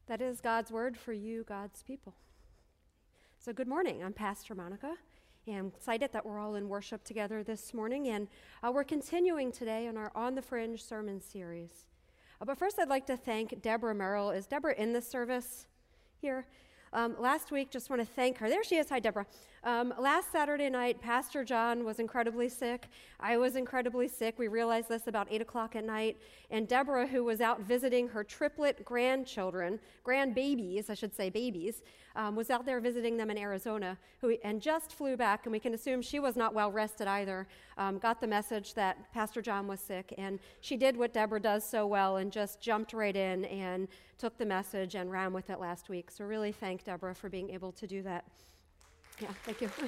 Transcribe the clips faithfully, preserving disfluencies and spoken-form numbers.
That is God's word for you, God's people. So good morning. I'm Pastor Monica, and I'm excited that we're all in worship together this morning, and uh, we're continuing today on our On the Fringe sermon series. Uh, but first, I'd like to thank Deborah Merrill. Is Deborah in the service here? Um, last week, just want to thank her. There she is. Hi, Deborah. Um, last Saturday night, Pastor John was incredibly sick. I was incredibly sick. We realized this about eight o'clock at night. And Deborah, who was out visiting her triplet grandchildren, grandbabies, I should say babies, um, was out there visiting them in Arizona who, and just flew back. And we can assume she was not well rested either. Um, got the message that Pastor John was sick. And she did what Deborah does so well and just jumped right in and took the message and ran with it last week. So really thank Deborah for being able to do that. Yeah, thank you.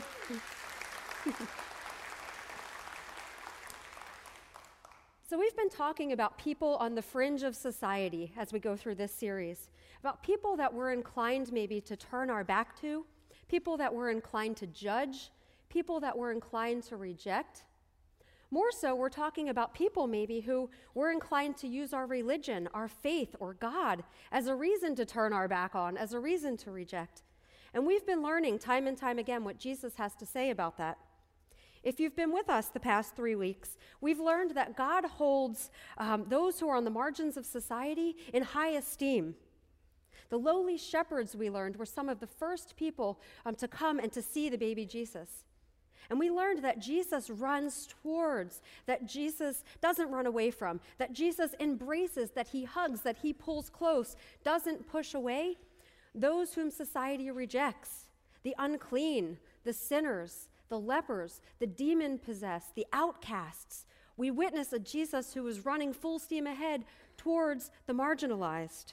So we've been talking about people on the fringe of society as we go through this series, about people that we're inclined maybe to turn our back to, people that we're inclined to judge, people that we're inclined to reject. More so, we're talking about people maybe who we're inclined to use our religion, our faith, or God as a reason to turn our back on, as a reason to reject. And we've been learning time and time again what Jesus has to say about that. If you've been with us the past three weeks, we've learned that God holds um, those who are on the margins of society in high esteem. The lowly shepherds, we learned, were some of the first people um, to come and to see the baby Jesus. And we learned that Jesus runs towards, that Jesus doesn't run away from, that Jesus embraces, that he hugs, that he pulls close, doesn't push away those whom society rejects, the unclean, the sinners, the lepers, the demon-possessed, the outcasts. We witness a Jesus who is running full steam ahead towards the marginalized.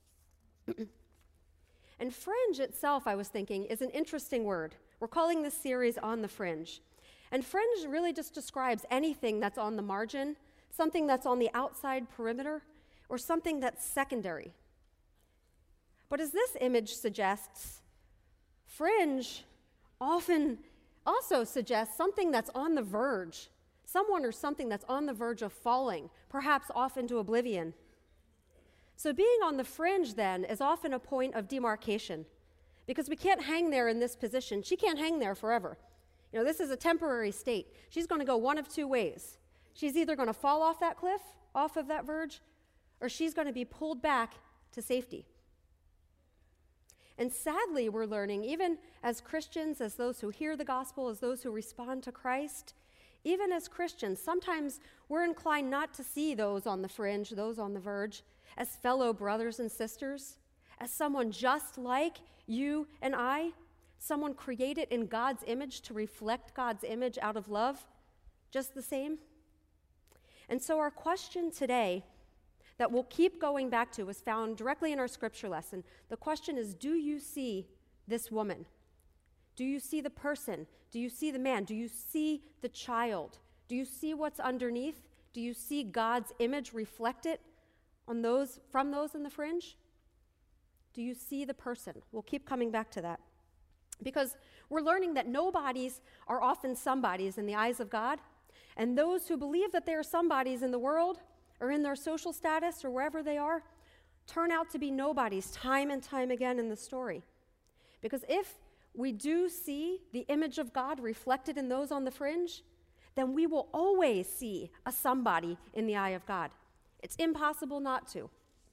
And fringe itself, I was thinking, is an interesting word. We're calling this series On the Fringe. And fringe really just describes anything that's on the margin, something that's on the outside perimeter, or something that's secondary. But as this image suggests, fringe often also suggests something that's on the verge, someone or something that's on the verge of falling, perhaps off into oblivion. So being on the fringe, then, is often a point of demarcation, because we can't hang there in this position. She can't hang there forever. You know, this is a temporary state. She's going to go one of two ways. She's either going to fall off that cliff, off of that verge, or she's going to be pulled back to safety. And sadly, we're learning, even as Christians, as those who hear the gospel, as those who respond to Christ, even as Christians, sometimes we're inclined not to see those on the fringe, those on the verge, as fellow brothers and sisters, as someone just like you and I, someone created in God's image to reflect God's image out of love, just the same. And so our question today that we'll keep going back to is found directly in our scripture lesson. The question is, do you see this woman? Do you see the person? Do you see the man? Do you see the child? Do you see what's underneath? Do you see God's image reflected on those, from those in the fringe? Do you see the person? We'll keep coming back to that. Because we're learning that nobodies are often somebodies in the eyes of God, and those who believe that they are somebodies in the world or in their social status or wherever they are turn out to be nobodies time and time again in the story. Because if we do see the image of God reflected in those on the fringe, then we will always see a somebody in the eye of God. It's impossible not to.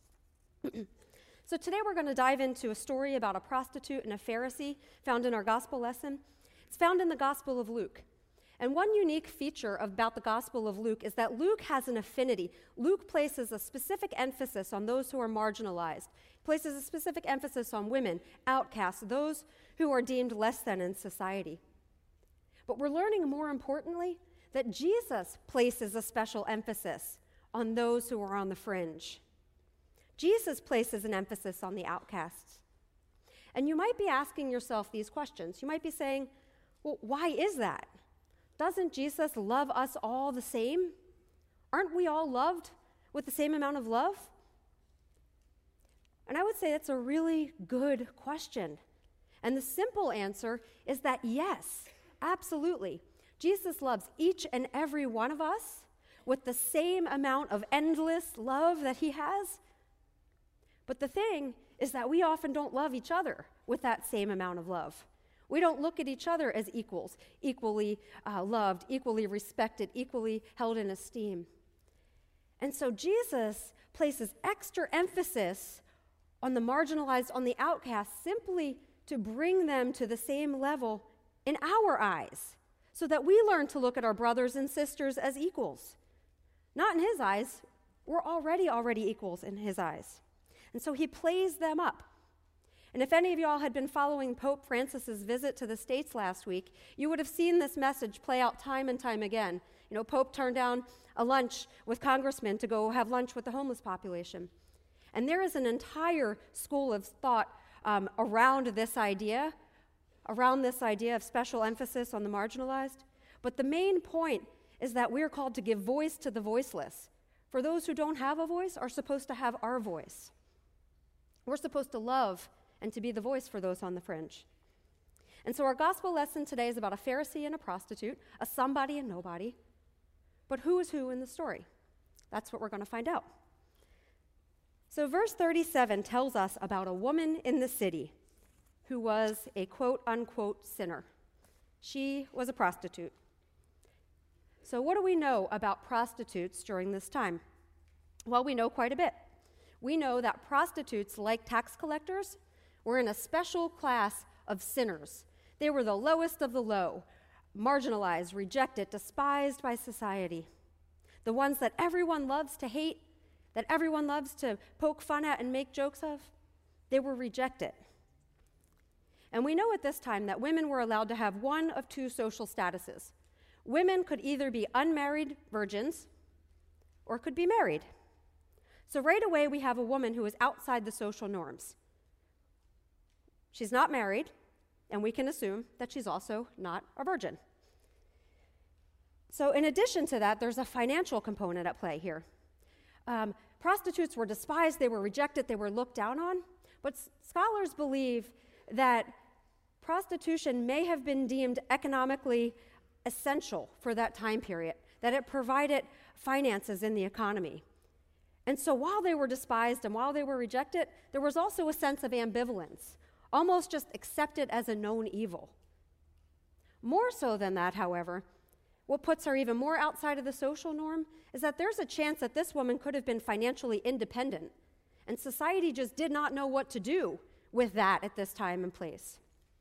So today we're going to dive into a story about a prostitute and a Pharisee found in our gospel lesson. It's found in the Gospel of Luke. And one unique feature about the Gospel of Luke is that Luke has an affinity. Luke places a specific emphasis on those who are marginalized, places a specific emphasis on women, outcasts, those who are deemed less than in society. But we're learning, more importantly, that Jesus places a special emphasis on those who are on the fringe. Jesus places an emphasis on the outcasts. And you might be asking yourself these questions. You might be saying, well, why is that? Doesn't Jesus love us all the same? Aren't we all loved with the same amount of love? And I would say that's a really good question. And the simple answer is that yes, absolutely. Jesus loves each and every one of us with the same amount of endless love that he has. But the thing is that we often don't love each other with that same amount of love. We don't look at each other as equals, equally uh, loved, equally respected, equally held in esteem. And so Jesus places extra emphasis on the marginalized, on the outcast, simply to bring them to the same level in our eyes, so that we learn to look at our brothers and sisters as equals. Not in his eyes. We're already, already equals in his eyes. And so he plays them up. And if any of y'all had been following Pope Francis's visit to the States last week, you would have seen this message play out time and time again. You know, Pope turned down a lunch with congressmen to go have lunch with the homeless population. And there is an entire school of thought um, around this idea, around this idea of special emphasis on the marginalized. But the main point is that we are called to give voice to the voiceless. For those who don't have a voice are supposed to have our voice. We're supposed to love and to be the voice for those on the fringe. And so our gospel lesson today is about a Pharisee and a prostitute, a somebody and nobody. But who is who in the story? That's what we're going to find out. So verse thirty-seven tells us about a woman in the city who was a quote-unquote sinner. She was a prostitute. So what do we know about prostitutes during this time? Well, we know quite a bit. We know that prostitutes, like tax collectors, were in a special class of sinners. They were the lowest of the low, marginalized, rejected, despised by society. The ones that everyone loves to hate, that everyone loves to poke fun at and make jokes of, they were rejected. And we know at this time that women were allowed to have one of two social statuses. Women could either be unmarried virgins or could be married. So right away we have a woman who is outside the social norms. She's not married, and we can assume that she's also not a virgin. So in addition to that, there's a financial component at play here. Um, prostitutes were despised, they were rejected, they were looked down on, but s- scholars believe that prostitution may have been deemed economically essential for that time period, that it provided finances in the economy. And so while they were despised and while they were rejected, there was also a sense of ambivalence, almost just accepted as a known evil. More so than that, however, what puts her even more outside of the social norm is that there's a chance that this woman could have been financially independent, and society just did not know what to do with that at this time and place.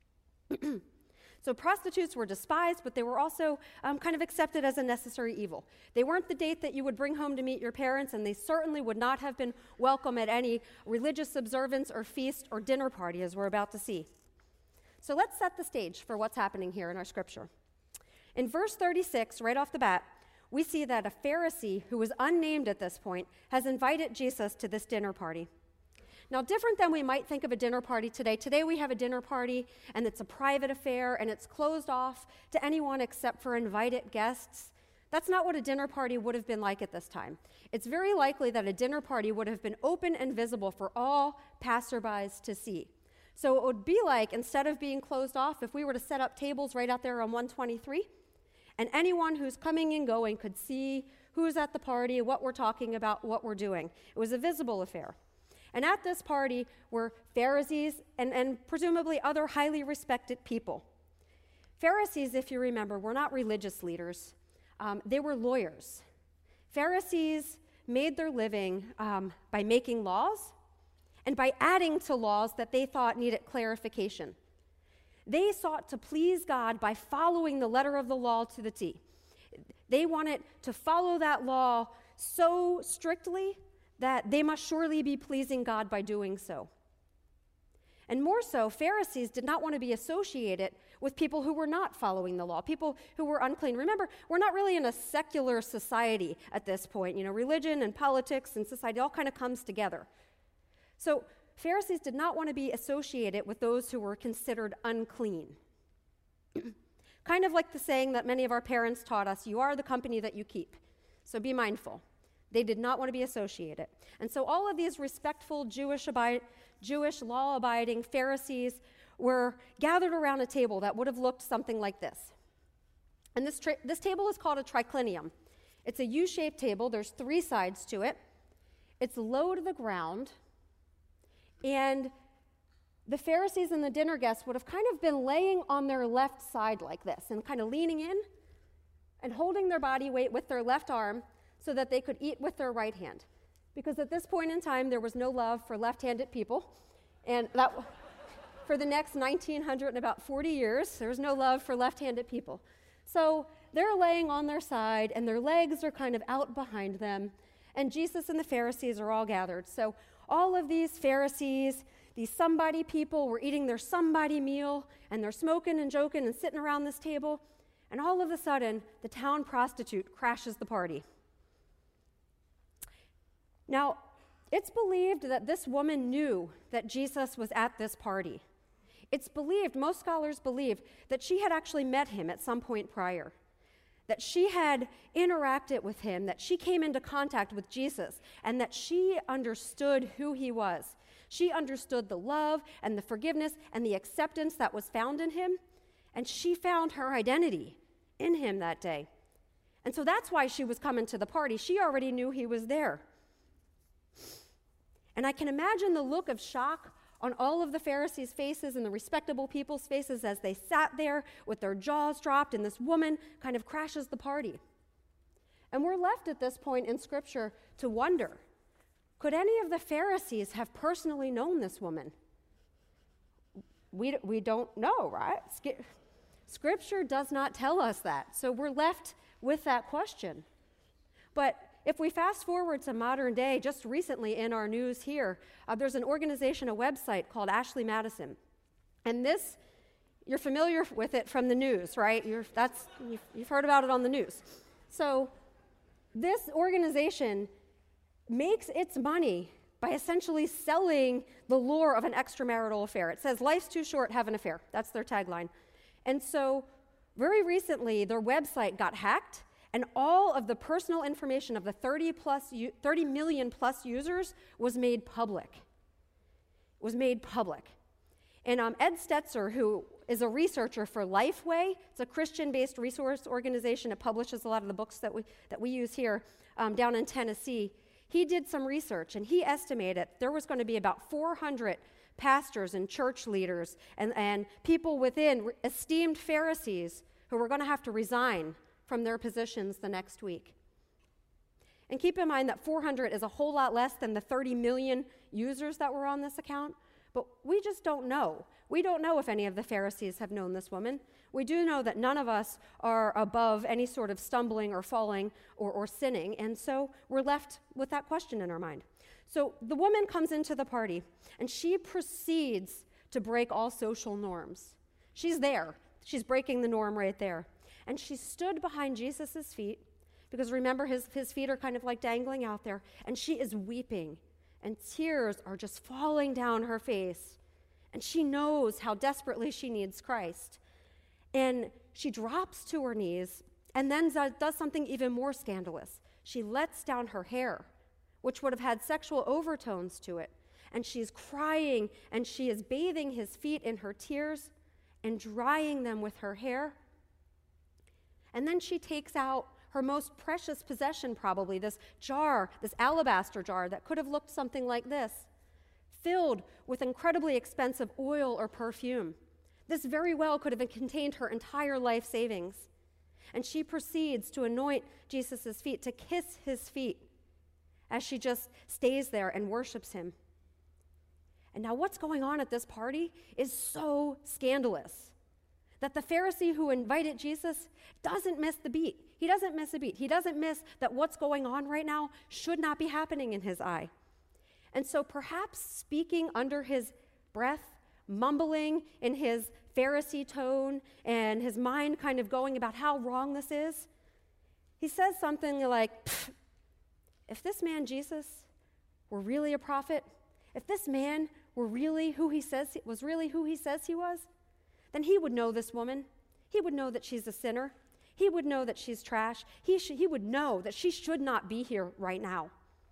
So prostitutes were despised, but they were also um, kind of accepted as a necessary evil. They weren't the date that you would bring home to meet your parents, and they certainly would not have been welcome at any religious observance or feast or dinner party, as we're about to see. So let's set the stage for what's happening here in our scripture. In verse thirty-six, right off the bat, we see that a Pharisee who was unnamed at this point has invited Jesus to this dinner party. Now, different than we might think of a dinner party today, today we have a dinner party and it's a private affair and it's closed off to anyone except for invited guests. That's not what a dinner party would have been like at this time. It's very likely that a dinner party would have been open and visible for all passerbys to see. So it would be like, instead of being closed off, if we were to set up tables right out there on one twenty-three, and anyone who's coming and going could see who's at the party, what we're talking about, what we're doing. It was a visible affair. And at this party were Pharisees and, and presumably other highly respected people. Pharisees, if you remember, were not religious leaders. Um, they were lawyers. Pharisees made their living um, by making laws and by adding to laws that they thought needed clarification. They sought to please God by following the letter of the law to the T. They wanted to follow that law so strictly that they must surely be pleasing God by doing so. And more so, Pharisees did not want to be associated with people who were not following the law, people who were unclean. Remember, we're not really in a secular society at this point. You know, religion and politics and society all kind of comes together. So Pharisees did not want to be associated with those who were considered unclean. Kind of like the saying that many of our parents taught us, you are the company that you keep. So be mindful. They did not want to be associated. And so all of these respectful Jewish, abi- Jewish law-abiding Pharisees were gathered around a table that would have looked something like this. And this, tra- this table is called a triclinium. It's a U-shaped table. There's three sides to it. It's low to the ground, and the Pharisees and the dinner guests would have kind of been laying on their left side like this and kind of leaning in and holding their body weight with their left arm so that they could eat with their right hand. Because at this point in time, there was no love for left-handed people. And that, for the next nineteen hundred and about forty years, there was no love for left-handed people. So they're laying on their side, and their legs are kind of out behind them, and Jesus and the Pharisees are all gathered. So all of these Pharisees, these somebody people, were eating their somebody meal, and they're smoking and joking and sitting around this table, and all of a sudden, the town prostitute crashes the party. Now, it's believed that this woman knew that Jesus was at this party. It's believed, most scholars believe, that she had actually met him at some point prior, that she had interacted with him, that she came into contact with Jesus, and that she understood who he was. She understood the love and the forgiveness and the acceptance that was found in him, and she found her identity in him that day. And so that's why she was coming to the party. She already knew he was there. And I can imagine the look of shock on all of the Pharisees' faces and the respectable people's faces as they sat there with their jaws dropped, and this woman kind of crashes the party. And we're left at this point in Scripture to wonder, could any of the Pharisees have personally known this woman? We, we don't know, right? Scripture does not tell us that, so we're left with that question. But if we fast forward to modern day, just recently in our news here, uh, there's an organization, a website called Ashley Madison. And this, you're familiar with it from the news, right? You're, that's, you've, you've heard about it on the news. So this organization makes its money by essentially selling the lure of an extramarital affair. It says, life's too short, have an affair. That's their tagline. And so very recently, their website got hacked, and all of the personal information of the thirty plus, thirty million plus users was made public. Was made public. And um, Ed Stetzer, who is a researcher for Lifeway, it's a Christian-based resource organization. It publishes a lot of the books that we that we use here um, down in Tennessee. He did some research, and he estimated there was going to be about four hundred pastors and church leaders and, and people within esteemed Pharisees who were going to have to resign from their positions the next week. And keep in mind that four hundred is a whole lot less than the thirty million users that were on this account, but we just don't know. We don't know if any of the Pharisees have known this woman. We do know that none of us are above any sort of stumbling or falling or, or sinning, and so we're left with that question in our mind. So the woman comes into the party, and she proceeds to break all social norms. She's there. She's breaking the norm right there. And she stood behind Jesus' feet, because remember, his, his feet are kind of like dangling out there, and she is weeping, and tears are just falling down her face. And she knows how desperately she needs Christ. And she drops to her knees and then does something even more scandalous. She lets down her hair, which would have had sexual overtones to it. And she's crying, and she is bathing his feet in her tears and drying them with her hair. And then she takes out her most precious possession, probably, this jar, this alabaster jar that could have looked something like this, filled with incredibly expensive oil or perfume. This very well could have contained her entire life savings. And she proceeds to anoint Jesus' feet, to kiss his feet, as she just stays there and worships him. And now what's going on at this party is so scandalous that the Pharisee who invited Jesus doesn't miss the beat. He doesn't miss a beat. He doesn't miss that what's going on right now should not be happening in his eye. And so perhaps speaking under his breath, mumbling in his Pharisee tone, and his mind kind of going about how wrong this is, he says something like, if this man Jesus were really a prophet, if this man were really who he says was really who he says he was, then he would know this woman. He would know that she's a sinner. He would know that she's trash. He, sh- he would know that she should not be here right now.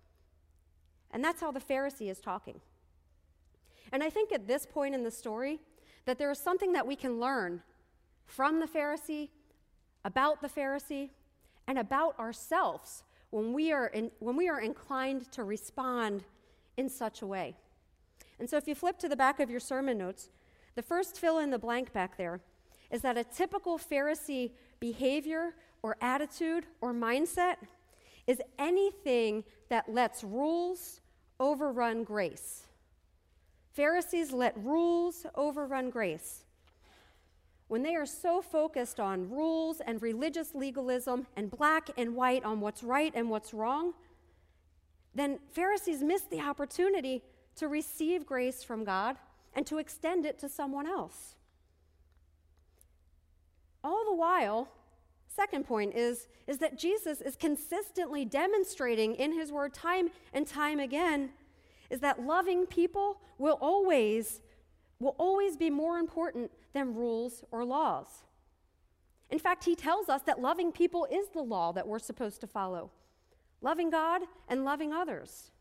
And that's how the Pharisee is talking. And I think at this point in the story that there is something that we can learn from the Pharisee, about the Pharisee, and about ourselves when we are in, when we are inclined to respond in such a way. And so if you flip to the back of your sermon notes, the first fill in the blank back there is that a typical Pharisee behavior or attitude or mindset is anything that lets rules overrun grace. Pharisees let rules overrun grace. When they are so focused on rules and religious legalism and black and white on what's right and what's wrong, then Pharisees miss the opportunity to receive grace from God and to extend it to someone else. All the while, second point is, is that Jesus is consistently demonstrating in his word time and time again is that loving people will always, will always be more important than rules or laws. In fact, he tells us that loving people is the law that we're supposed to follow. Loving God and loving others.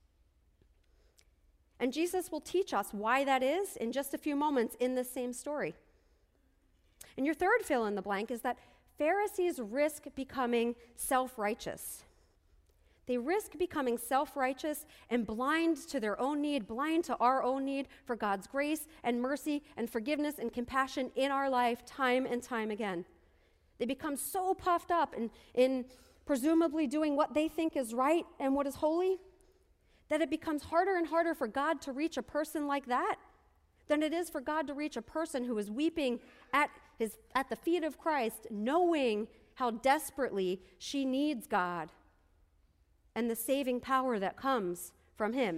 And Jesus will teach us why that is in just a few moments in this same story. And your third fill in the blank is that Pharisees risk becoming self-righteous. They risk becoming self-righteous and blind to their own need, blind to our own need for God's grace and mercy and forgiveness and compassion in our life time and time again. They become so puffed up in, in presumably doing what they think is right and what is holy that it becomes harder and harder for God to reach a person like that than it is for God to reach a person who is weeping at his at the feet of Christ, knowing how desperately she needs God and the saving power that comes from him.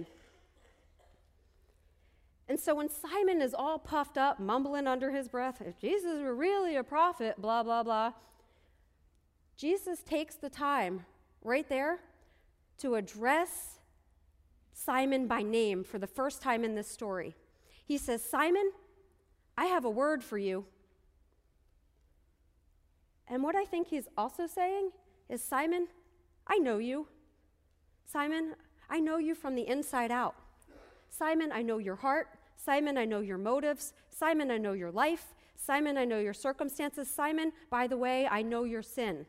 And so when Simon is all puffed up, mumbling under his breath, if Jesus were really a prophet, blah, blah, blah, Jesus takes the time right there to address Simon by name for the first time in this story. He says, Simon, I have a word for you. And what I think he's also saying is, Simon, I know you. Simon, I know you from the inside out. Simon, I know your heart. Simon, I know your motives. Simon, I know your life. Simon, I know your circumstances. Simon, by the way, I know your sin.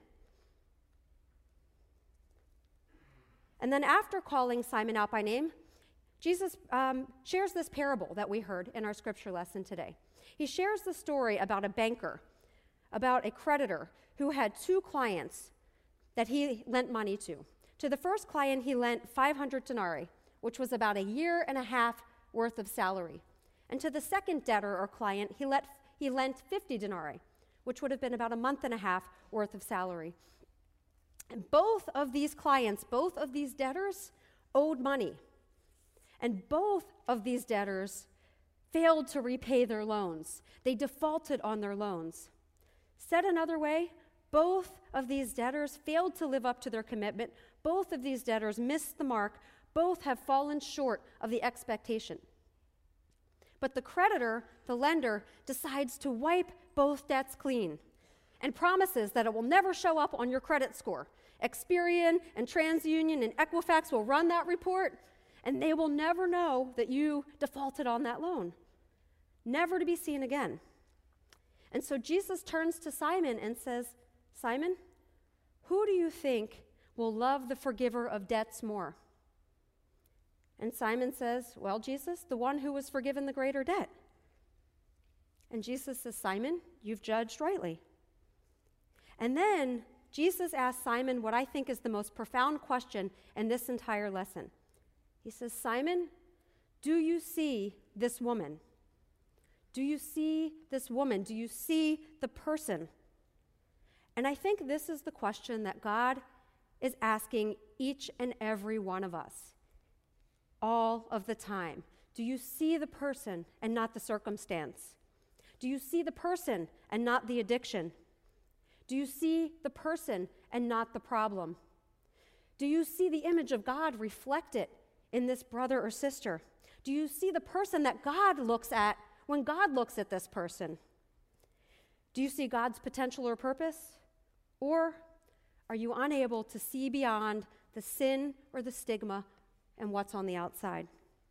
And then after calling Simon out by name, Jesus um, shares this parable that we heard in our scripture lesson today. He shares the story about a banker, about a creditor who had two clients that he lent money to. To the first client, he lent five hundred denarii, which was about a year and a half worth of salary. And to the second debtor or client, he, let, he lent fifty denarii, which would have been about a month and a half worth of salary. And both of these clients, both of these debtors, owed money. And both of these debtors failed to repay their loans. They defaulted on their loans. Said another way, both of these debtors failed to live up to their commitment. Both of these debtors missed the mark. Both have fallen short of the expectation. But the creditor, the lender, decides to wipe both debts clean and promises that it will never show up on your credit score. Experian and TransUnion and Equifax will run that report, and they will never know that you defaulted on that loan. Never to be seen again. And so Jesus turns to Simon and says, Simon, who do you think will love the forgiver of debts more? And Simon says, well, Jesus, the one who was forgiven the greater debt. And Jesus says, Simon, you've judged rightly. And then Jesus asks Simon what I think is the most profound question in this entire lesson. He says, Simon, do you see this woman? Do you see this woman? Do you see the person? And I think this is the question that God is asking each and every one of us all of the time. Do you see the person and not the circumstance? Do you see the person and not the addiction? Do you see the person and not the problem? Do you see the image of God reflected in this brother or sister? Do you see the person that God looks at when God looks at this person? Do you see God's potential or purpose? Or are you unable to see beyond the sin or the stigma and what's on the outside?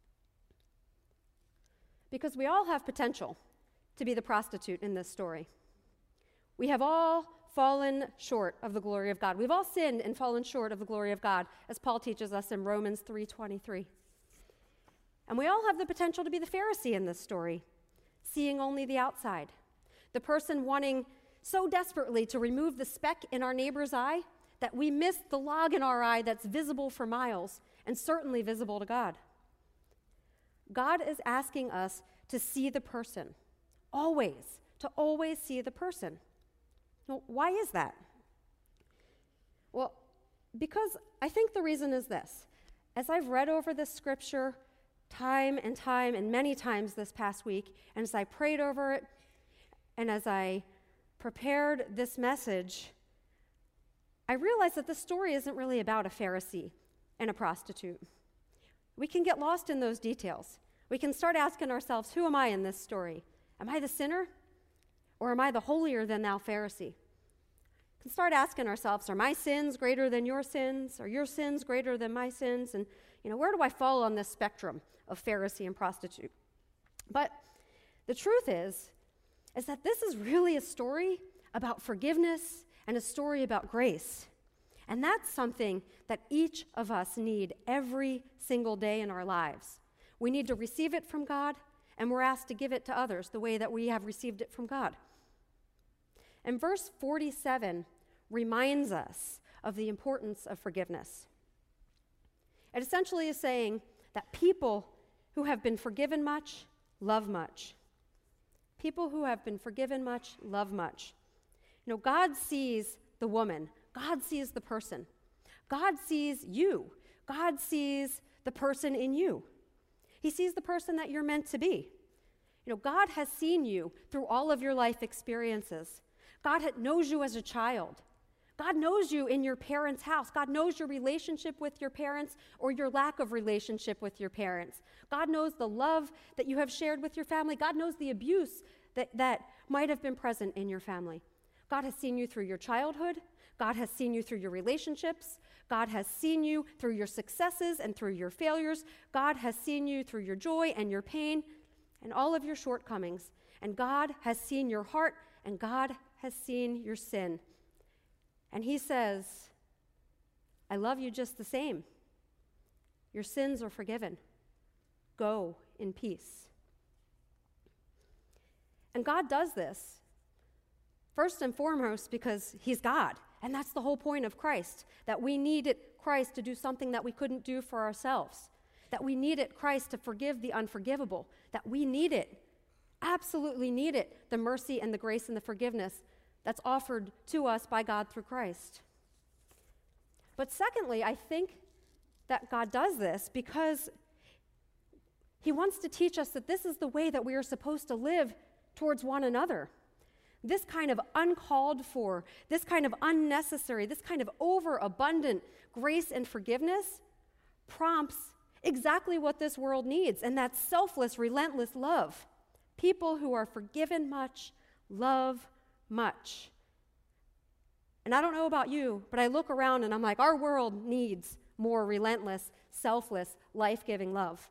Because we all have potential to be the prostitute in this story. We have all fallen short of the glory of God. We've all sinned and fallen short of the glory of God, as Paul teaches us in Romans three twenty-three. And we all have the potential to be the Pharisee in this story, seeing only the outside. The person wanting so desperately to remove the speck in our neighbor's eye that we miss the log in our eye that's visible for miles and certainly visible to God. God is asking us to see the person, always, to always see the person. Well, why is that? Well, because I think the reason is this. As I've read over this scripture time and time and many times this past week, and as I prayed over it, and as I prepared this message, I realized that this story isn't really about a Pharisee and a prostitute. We can get lost in those details. We can start asking ourselves, who am I in this story? Am I the sinner? Or am I the holier-than-thou Pharisee? We can start asking ourselves, are my sins greater than your sins? Are your sins greater than my sins? And, you know, where do I fall on this spectrum of Pharisee and prostitute? But the truth is, is that this is really a story about forgiveness and a story about grace. And that's something that each of us need every single day in our lives. We need to receive it from God, and we're asked to give it to others the way that we have received it from God. And verse forty-seven reminds us of the importance of forgiveness. It essentially is saying that people who have been forgiven much love much. People who have been forgiven much love much. You know, God sees the woman. God sees the person. God sees you. God sees the person in you. He sees the person that you're meant to be. You know, God has seen you through all of your life experiences. God knows you as a child. God knows you in your parents' house. God knows your relationship with your parents or your lack of relationship with your parents. God knows the love that you have shared with your family. God knows the abuse that, that might have been present in your family. God has seen you through your childhood. God has seen you through your relationships. God has seen you through your successes and through your failures. God has seen you through your joy and your pain and all of your shortcomings. And God has seen your heart, and God has seen your sin. And he says, I love you just the same. Your sins are forgiven. Go in peace. And God does this, first and foremost, because he's God. And that's the whole point of Christ, that we needed Christ to do something that we couldn't do for ourselves, that we needed Christ to forgive the unforgivable, that we needed, absolutely needed, the mercy and the grace and the forgiveness that's offered to us by God through Christ. But secondly, I think that God does this because he wants to teach us that this is the way that we are supposed to live towards one another. This kind of uncalled for, this kind of unnecessary, this kind of overabundant grace and forgiveness prompts exactly what this world needs, and that's selfless, relentless love. People who are forgiven much love much. And I don't know about you, but I look around and I'm like, our world needs more relentless, selfless, life-giving love.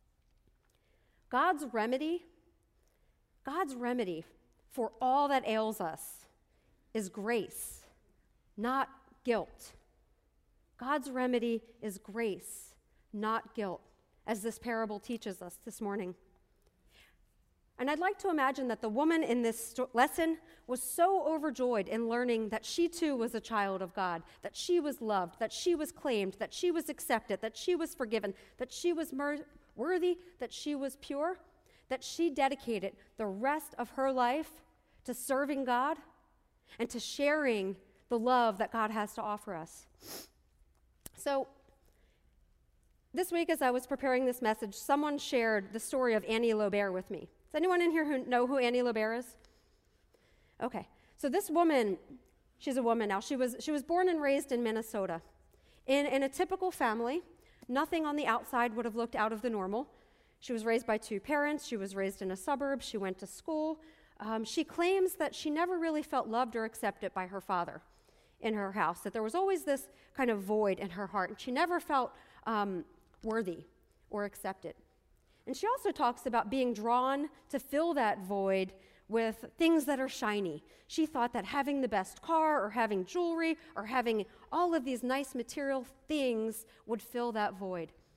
God's remedy, God's remedy for all that ails us is grace, not guilt. God's remedy is grace, not guilt, as this parable teaches us this morning. And I'd like to imagine that the woman in this st- lesson was so overjoyed in learning that she too was a child of God, that she was loved, that she was claimed, that she was accepted, that she was forgiven, that she was mer- worthy, that she was pure, that she dedicated the rest of her life to serving God and to sharing the love that God has to offer us. So, this week as I was preparing this message, someone shared the story of Annie Lobert with me. Does anyone in here who know who Annie Lobert is? Okay, so this woman, she's a woman now, she was she was born and raised in Minnesota. In, in a typical family, nothing on the outside would have looked out of the normal. She was raised by two parents, she was raised in a suburb, she went to school. Um, she claims that she never really felt loved or accepted by her father in her house, that there was always this kind of void in her heart, and she never felt um, worthy or accepted. And she also talks about being drawn to fill that void with things that are shiny. She thought that having the best car or having jewelry or having all of these nice material things would fill that void.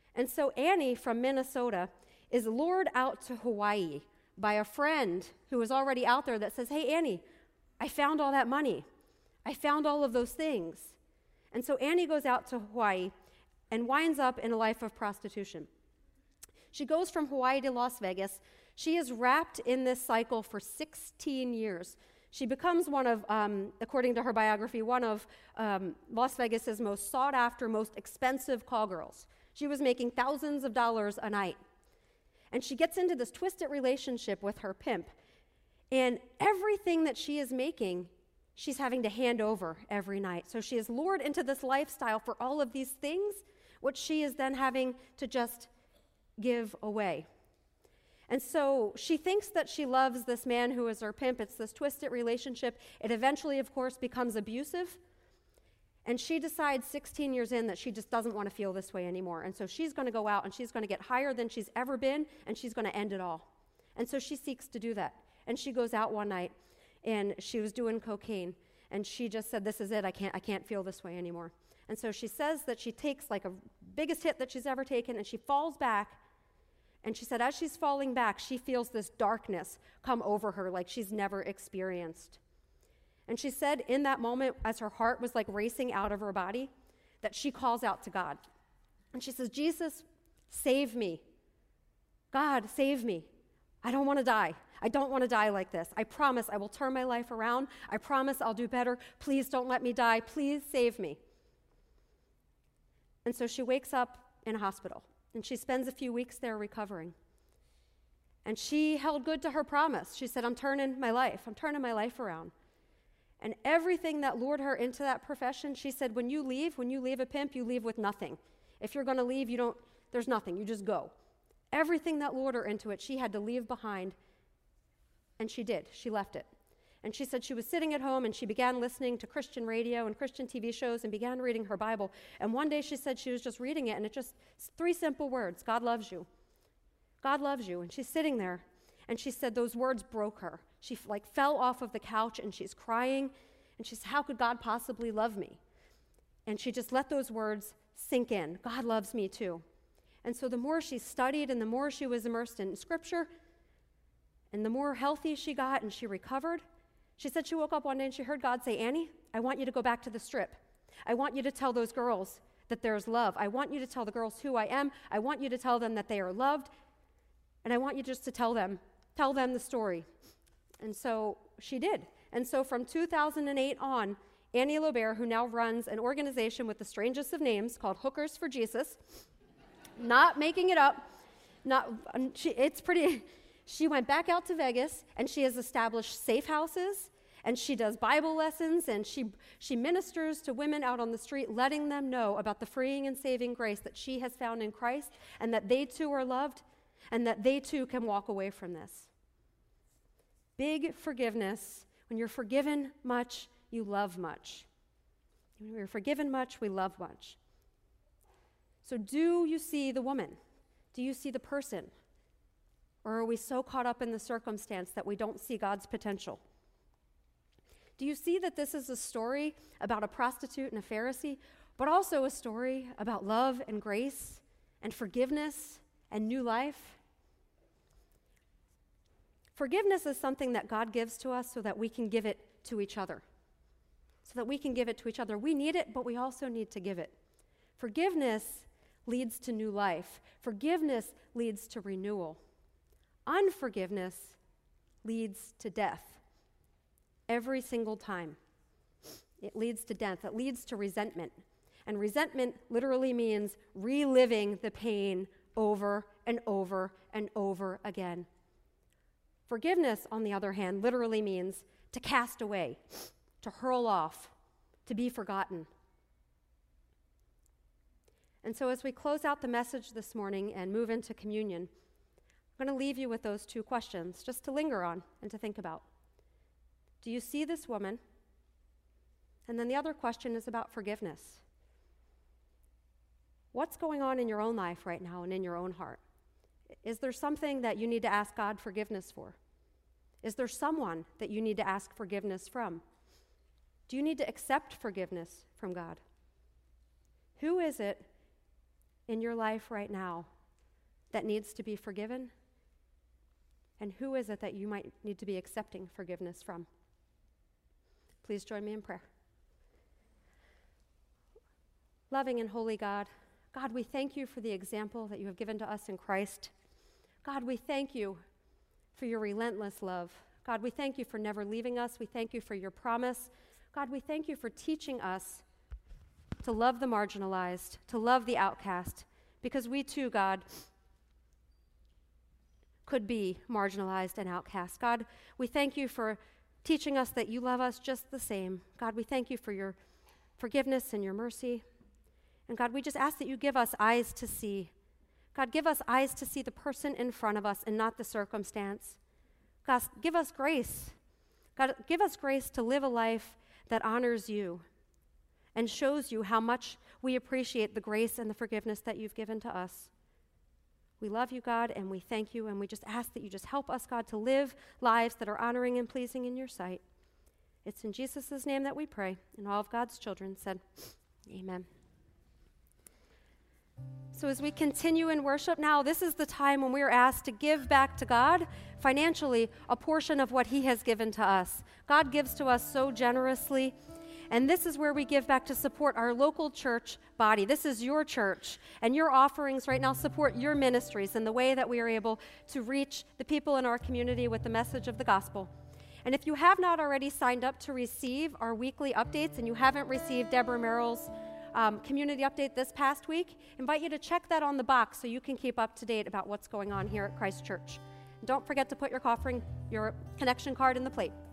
And so Annie from Minnesota is lured out to Hawaii by a friend who was already out there that says, hey, Annie, I found all that money. I found all of those things. And so Annie goes out to Hawaii and winds up in a life of prostitution. She goes from Hawaii to Las Vegas. She is wrapped in this cycle for sixteen years. She becomes one of, um, according to her biography, one of um, Las Vegas's most sought-after, most expensive call girls. She was making thousands of dollars a night. And she gets into this twisted relationship with her pimp. And everything that she is making, she's having to hand over every night. So she is lured into this lifestyle for all of these things, which she is then having to just give away. And so she thinks that she loves this man who is her pimp. It's this twisted relationship. It eventually, of course, becomes abusive. And she decides sixteen years in that she just doesn't want to feel this way anymore. And so she's going to go out and she's going to get higher than she's ever been, and she's going to end it all. And so she seeks to do that. And she goes out one night, and she was doing cocaine. And she just said, this is it. I can't, I can't feel this way anymore. And so she says that she takes like a biggest hit that she's ever taken, and she falls back. And she said as she's falling back, she feels this darkness come over her like she's never experienced. And she said in that moment, as her heart was like racing out of her body, that she calls out to God. And she says, Jesus, save me. God, save me. I don't want to die. I don't want to die like this. I promise I will turn my life around. I promise I'll do better. Please don't let me die. Please save me. And so she wakes up in a hospital. And she spends a few weeks there recovering. And she held good to her promise. She said, I'm turning my life. I'm turning my life around. And everything that lured her into that profession, she said, when you leave, when you leave a pimp, you leave with nothing. If you're going to leave, you don't, there's nothing. You just go. Everything that lured her into it, she had to leave behind. And she did. She left it. And she said she was sitting at home and she began listening to Christian radio and Christian T V shows and began reading her Bible. And one day she said she was just reading it, and it just, three simple words, God loves you. God loves you. And she's sitting there, and she said those words broke her. She like fell off of the couch, and she's crying, and she said, how could God possibly love me? And she just let those words sink in. God loves me too. And so the more she studied and the more she was immersed in Scripture, and the more healthy she got and she recovered, she said she woke up one day and she heard God say, Annie, I want you to go back to the Strip. I want you to tell those girls that there's love. I want you to tell the girls who I am. I want you to tell them that they are loved. And I want you just to tell them, tell them the story. And so she did. And so from two thousand eight on, Annie Lobert, who now runs an organization with the strangest of names called Hookers for Jesus, not making it up, not she, it's pretty... She went back out to Vegas, and she has established safe houses, and she does Bible lessons, and she she ministers to women out on the street, letting them know about the freeing and saving grace that she has found in Christ, and that they too are loved, and that they too can walk away from this. Big forgiveness. When you're forgiven much, you love much. When we're forgiven much, we love much. So do you see the woman? Do you see the person? Or are we so caught up in the circumstance that we don't see God's potential? Do you see that this is a story about a prostitute and a Pharisee, but also a story about love and grace and forgiveness and new life? Forgiveness is something that God gives to us so that we can give it to each other. So that we can give it to each other. We need it, but we also need to give it. Forgiveness leads to new life. Forgiveness leads to renewal. Unforgiveness leads to death. Every single time. It leads to death. It leads to resentment. And resentment literally means reliving the pain over and over and over again. Forgiveness, on the other hand, literally means to cast away, to hurl off, to be forgotten. And so as we close out the message this morning and move into communion, I'm going to leave you with those two questions just to linger on and to think about. Do you see this woman? And then the other question is about forgiveness. What's going on in your own life right now and in your own heart? Is there something that you need to ask God forgiveness for? Is there someone that you need to ask forgiveness from? Do you need to accept forgiveness from God? Who is it in your life right now that needs to be forgiven? And who is it that you might need to be accepting forgiveness from? Please join me in prayer. Loving and holy God, God, we thank you for the example that you have given to us in Christ. God, we thank you for your relentless love. God, we thank you for never leaving us. We thank you for your promise. God, we thank you for teaching us to love the marginalized, to love the outcast, because we too, God, could be marginalized and outcast. God, we thank you for teaching us that you love us just the same. God, we thank you for your forgiveness and your mercy. And God, we just ask that you give us eyes to see. God, give us eyes to see the person in front of us and not the circumstance. God, give us grace. God, give us grace to live a life that honors you and shows you how much we appreciate the grace and the forgiveness that you've given to us. We love you, God, and we thank you, and we just ask that you just help us, God, to live lives that are honoring and pleasing in your sight. It's in Jesus' name that we pray, and all of God's children said, amen. So as we continue in worship now, this is the time when we are asked to give back to God financially a portion of what he has given to us. God gives to us so generously, and this is where we give back to support our local church body. This is your church, and your offerings right now support your ministries and the way that we are able to reach the people in our community with the message of the gospel. And if you have not already signed up to receive our weekly updates and you haven't received Deborah Merrill's Um, community update this past week, invite you to check that on the box so you can keep up to date about what's going on here at Christ Church. And don't forget to put your offering, your connection card in the plate.